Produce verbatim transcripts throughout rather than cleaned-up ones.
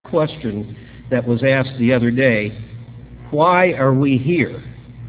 question that was asked the other day: why are we here?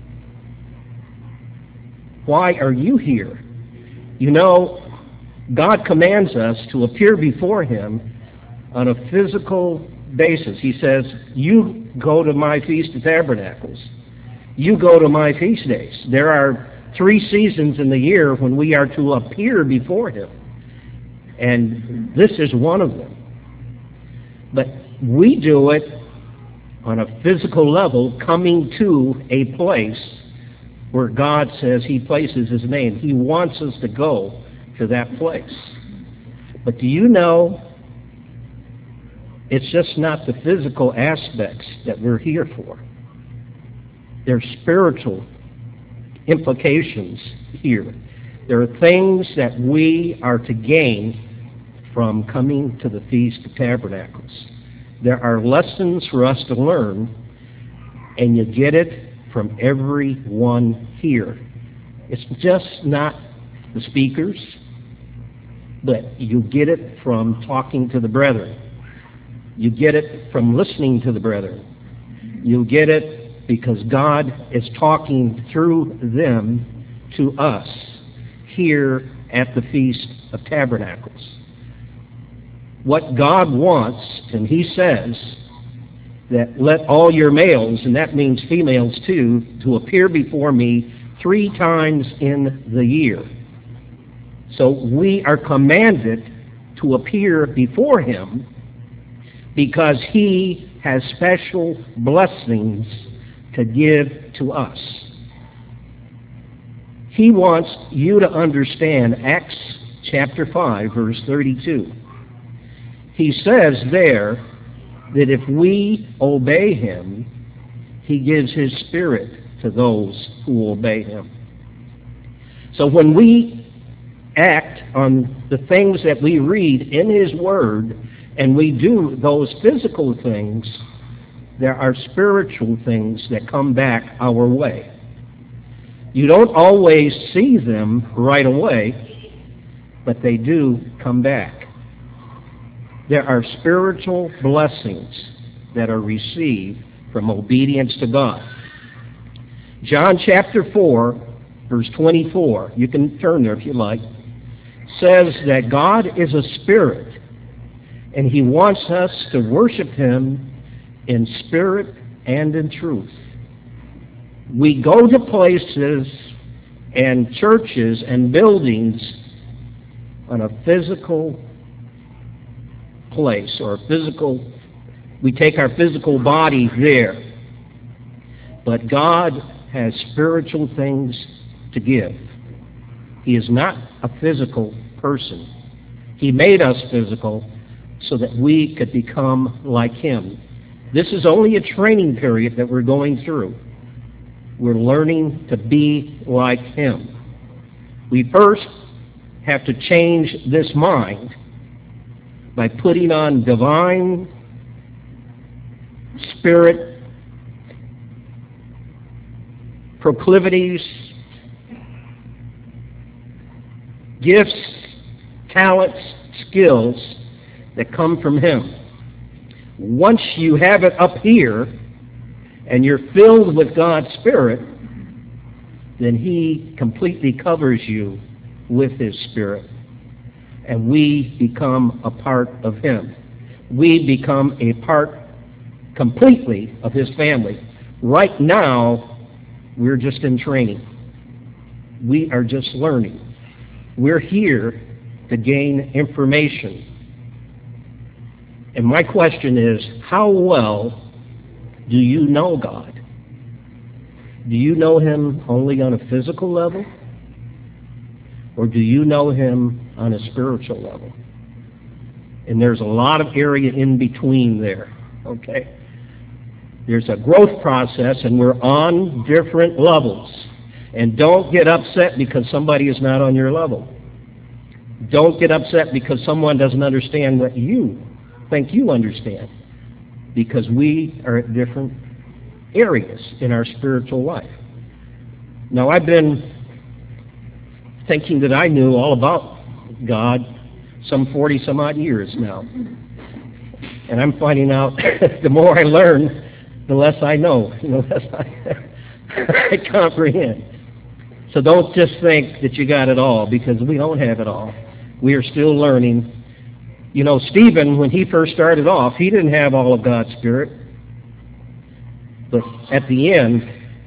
Why are you here? You know, God commands us to appear before Him on a physical basis. He says, you go to my Feast of Tabernacles. You go to my feast days. There are three seasons in the year when we are to appear before Him. And this is one of them. But we do it on a physical level, coming to a place where God says He places His name. He wants us to go to that place. But do you know, it's just not the physical aspects that we're here for. There's spiritual implications here. There are things that we are to gain from coming to the Feast of Tabernacles. There are lessons for us to learn, and you get it from everyone here. It's just not the speakers, but you get it from talking to the brethren. You get it from listening to the brethren. You get it because God is talking through them to us here at the Feast of Tabernacles. What God wants, and He says that let all your males, and that means females too, to appear before me three times in the year. So we are commanded to appear before Him because He has special blessings to give to us. He wants you to understand Acts chapter five, verse thirty-two. He says there that if we obey Him, He gives His Spirit to those who obey Him. So when we act on the things that we read in His Word, and we do those physical things, there are spiritual things that come back our way. You don't always see them right away, but they do come back. There are spiritual blessings that are received from obedience to God. John chapter four, verse twenty-four, you can turn there if you like, says that God is a spirit, and He wants us to worship Him in spirit and in truth. We go to places and churches and buildings on a physical place, or a physical, we take our physical body there. But God has spiritual things to give. He is not a physical person. He made us physical so that we could become like Him. This is only a training period that we're going through. We're learning to be like Him. We first have to change this mind by putting on divine spirit proclivities, gifts, talents, skills that come from Him. Once you have it up here and you're filled with God's Spirit, then He completely covers you with His Spirit, and we become a part of Him. We become a part completely of His family. Right now, we're just in training. We are just learning. We're here to gain information. And my question is, how well do you know God? Do you know Him only on a physical level? Or do you know Him on a spiritual level? And there's a lot of area in between there, okay? There's a growth process, and we're on different levels. And don't get upset because somebody is not on your level. Don't get upset because someone doesn't understand what you think you understand, because we are at different areas in our spiritual life. Now, I've been thinking that I knew all about God some forty some odd years now. And I'm finding out the more I learn, the less I know, the less I, I comprehend. So don't just think that you got it all, because we don't have it all. We are still learning. You know, Stephen, when he first started off, he didn't have all of God's Spirit. But at the end,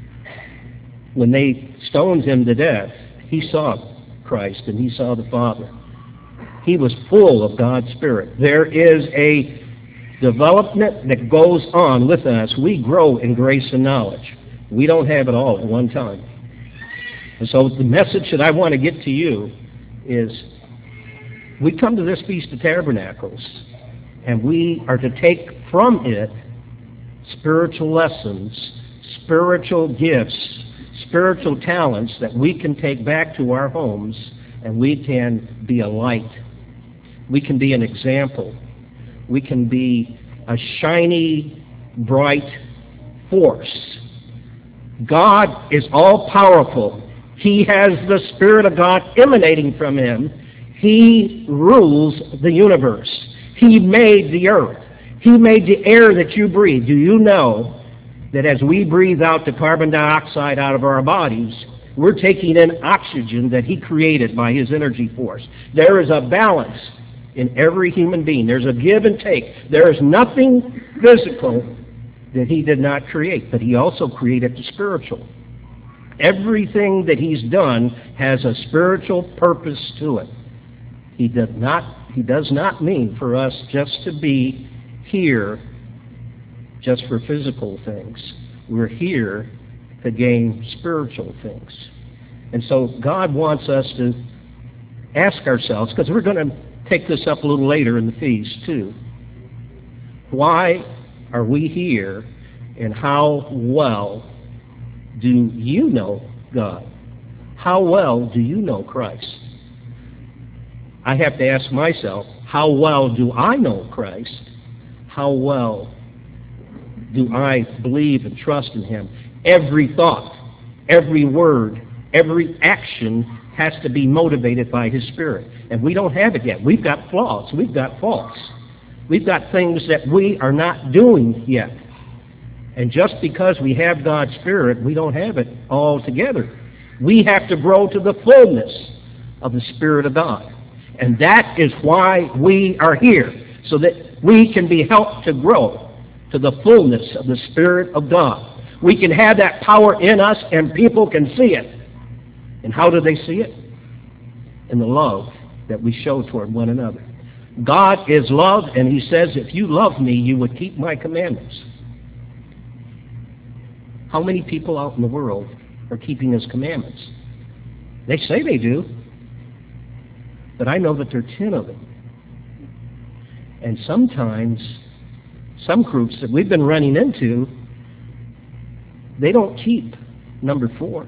when they stoned him to death, he saw Christ and he saw the Father. He was full of God's Spirit. There is a development that goes on with us. We grow in grace and knowledge. We don't have it all at one time. And so the message that I want to get to you is, we come to this Feast of Tabernacles, and we are to take from it spiritual lessons, spiritual gifts, spiritual talents that we can take back to our homes, and we can be a light. We can be an example. We can be a shiny, bright force. God is all-powerful. He has the Spirit of God emanating from him. He rules the universe. He made the earth. He made the air that you breathe. Do you know that as we breathe out the carbon dioxide out of our bodies, we're taking in oxygen that he created by his energy force? There is a balance in every human being. There's a give and take. There is nothing physical that he did not create, but he also created the spiritual. Everything that he's done has a spiritual purpose to it. He does not, he does not mean for us just to be here just for physical things. We're here to gain spiritual things. And so God wants us to ask ourselves, because we're going to take this up a little later in the feast too. Why are we here, and how well do you know God? How well do you know Christ? I have to ask myself, how well do I know Christ? How well do I believe and trust in him? Every thought, every word, every action has to be motivated by his Spirit. And we don't have it yet. We've got flaws. We've got faults. We've got things that we are not doing yet. And just because we have God's Spirit, we don't have it all together. We have to grow to the fullness of the Spirit of God. And that is why we are here, so that we can be helped to grow to the fullness of the Spirit of God. We can have that power in us, and people can see it. And how do they see it? In the love that we show toward one another. God is love, and he says, if you love me, you would keep my commandments. How many people out in the world are keeping his commandments? They say they do, but I know that there are ten of them. And sometimes, some groups that we've been running into, they don't keep number four.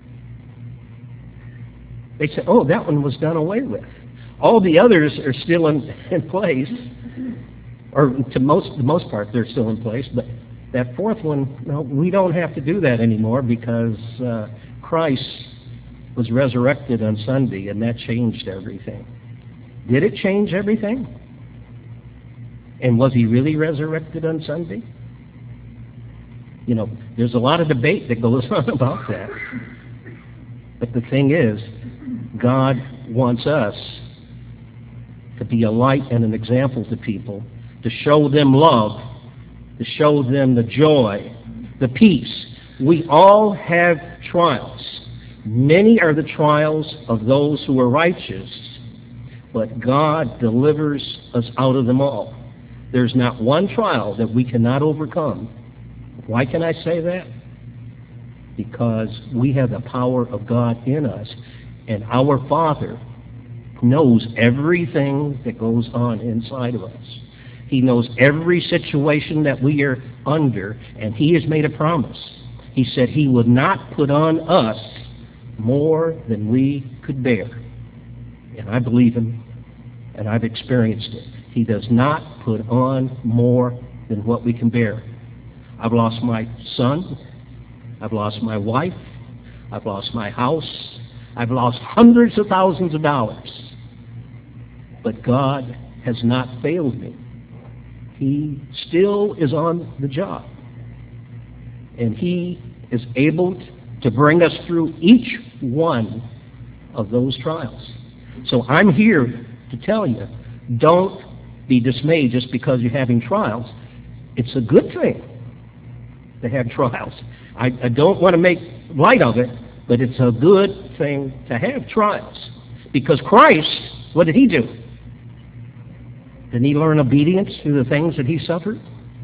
They say, oh, that one was done away with. All the others are still in, in place, or to most the most part they're still in place, but that fourth one, no, we don't have to do that anymore, because uh, Christ was resurrected on Sunday, and that changed everything. Did it change everything? And was he really resurrected on Sunday? You know, there's a lot of debate that goes on about that. But the thing is, God wants us to be a light and an example to people, to show them love, to show them the joy, the peace. We all have trials. Many are the trials of those who are righteous, but God delivers us out of them all. There's not one trial that we cannot overcome. Why can I say that? Because we have the power of God in us, and our Father knows everything that goes on inside of us. He knows every situation that we are under, and he has made a promise. He said he would not put on us more than we could bear. And I believe him, and I've experienced it. He does not put on more than what we can bear. I've lost my son. I've lost my wife. I've lost my house. I've lost hundreds of thousands of dollars. But God has not failed me. He still is on the job. And He is able to bring us through each one of those trials. So I'm here to tell you, don't be dismayed just because you're having trials. It's a good thing to have trials. I, I don't want to make light of it, but it's a good thing to have trials. Because Christ, what did He do? Didn't He learn obedience through the things that He suffered?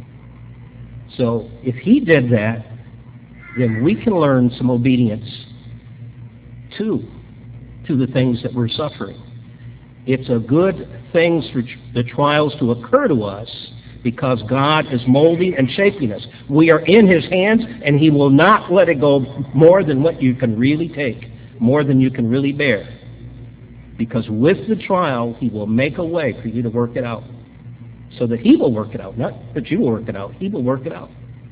So if He did that, then we can learn some obedience too to the things that we're suffering. It's a good thing for the trials to occur to us because God is molding and shaping us. We are in His hands, and He will not let it go more than what you can really take, more than you can really bear. Because with the trial, He will make a way for you to work it out. So that He will work it out, not that you will work it out. He will work it out.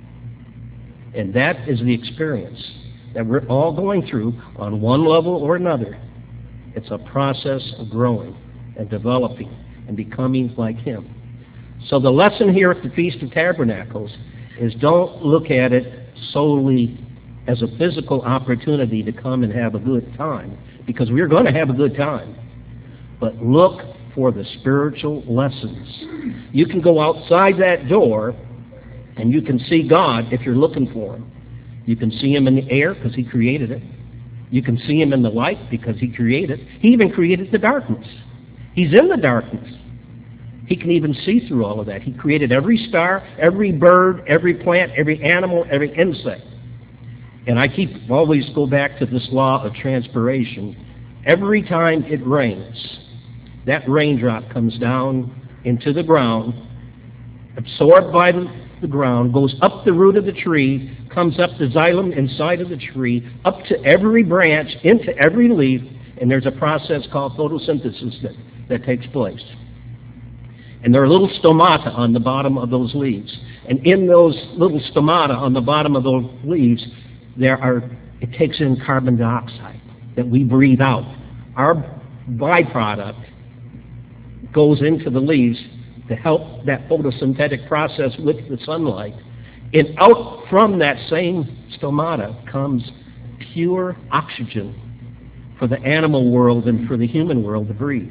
And that is the experience that we're all going through on one level or another. It's a process of growing and developing and becoming like Him. So the lesson here at the Feast of Tabernacles is don't look at it solely as a physical opportunity to come and have a good time, because we're going to have a good time. But look for the spiritual lessons. You can go outside that door and you can see God if you're looking for Him. You can see Him in the air because He created it. You can see Him in the light because He created it. He even created the darkness. He's in the darkness. He can even see through all of that. He created every star, every bird, every plant, every animal, every insect. And I keep always go back to this law of transpiration. Every time it rains, that raindrop comes down into the ground, absorbed by the, the ground, goes up the root of the tree, comes up the xylem inside of the tree, up to every branch, into every leaf, and there's a process called photosynthesis that, that takes place. And there are little stomata on the bottom of those leaves. And in those little stomata on the bottom of those leaves, there are, it takes in carbon dioxide that we breathe out. Our byproduct goes into the leaves to help that photosynthetic process with the sunlight. And out from that same stomata comes pure oxygen for the animal world and for the human world to breathe.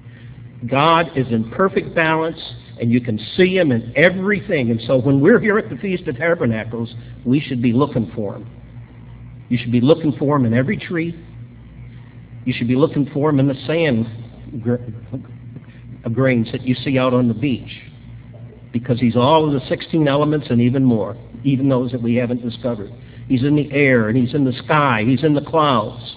God is in perfect balance, and you can see Him in everything. And so when we're here at the Feast of Tabernacles, we should be looking for Him. You should be looking for Him in every tree. You should be looking for Him in the sand grains that you see out on the beach, because He's all of the sixteen elements and even more, even those that we haven't discovered. He's in the air, and He's in the sky, He's in the clouds.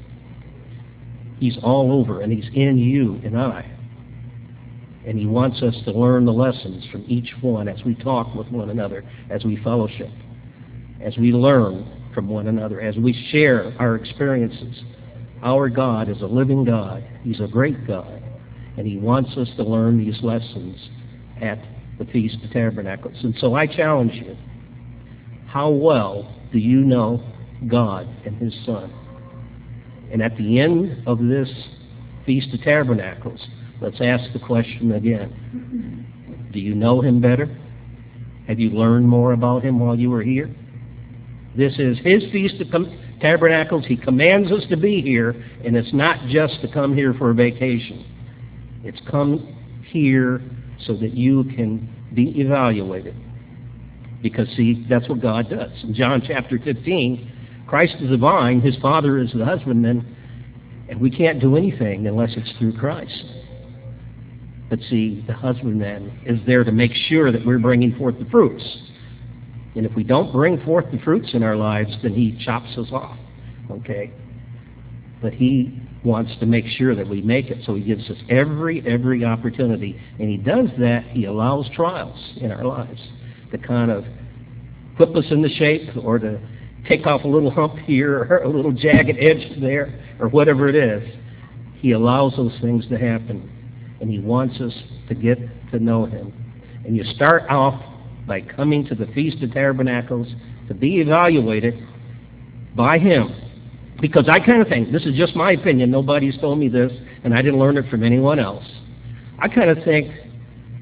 He's all over, and He's in you and I. And He wants us to learn the lessons from each one as we talk with one another, as we fellowship, as we learn from one another, as we share our experiences. Our God is a living God. He's a great God. And He wants us to learn these lessons at the Feast of Tabernacles. And so I challenge you, how well do you know God and His Son? And at the end of this Feast of Tabernacles, let's ask the question again. Do you know Him better? Have you learned more about Him while you were here? This is His Feast of Tabernacles. He commands us to be here, and it's not just to come here for a vacation. It's come here so that you can be evaluated. Because, see, that's what God does. In John chapter fifteen, Christ is the vine, His Father is the husbandman, and we can't do anything unless it's through Christ. But see, the husbandman is there to make sure that we're bringing forth the fruits. And if we don't bring forth the fruits in our lives, then He chops us off. Okay? But He wants to make sure that we make it, so He gives us every, every opportunity. And He does that, He allows trials in our lives to kind of whip us into shape, or to take off a little hump here, or a little jagged edge there, or whatever it is. He allows those things to happen. And He wants us to get to know Him. And you start off by coming to the Feast of Tabernacles to be evaluated by Him. Because I kind of think, this is just my opinion, nobody's told me this, and I didn't learn it from anyone else. I kind of think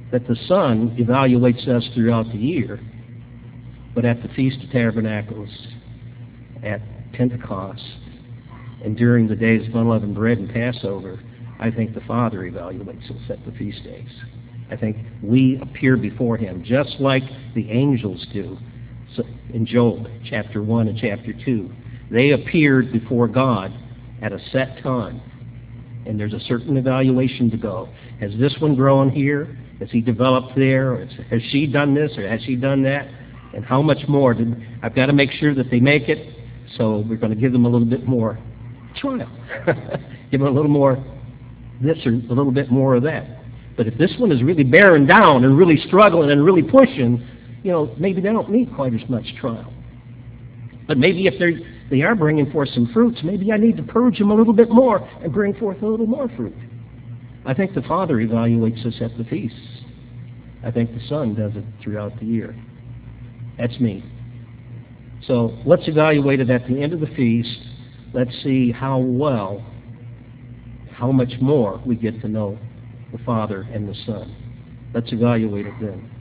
that the Son evaluates us throughout the year, but at the Feast of Tabernacles, at Pentecost, and during the days of unleavened bread and Passover, I think the Father evaluates us at the feast days. I think we appear before Him just like the angels do. So in Job chapter one and chapter two, they appeared before God at a set time, and there's a certain evaluation to go. Has this one grown here? Has he developed there? Or has she done this? Or has she done that? And how much more? Did, I've got to make sure that they make it, so we're going to give them a little bit more trial. Give them a little more this or a little bit more of that. But if this one is really bearing down and really struggling and really pushing, you know, maybe they don't need quite as much trial. But maybe if they're, they are bringing forth some fruits, maybe I need to purge them a little bit more and bring forth a little more fruit. I think the Father evaluates us at the feasts. I think the Son does it throughout the year. That's me. So let's evaluate it at the end of the feast. Let's see how well, how much more we get to know the Father and the Son. Let's evaluate it then.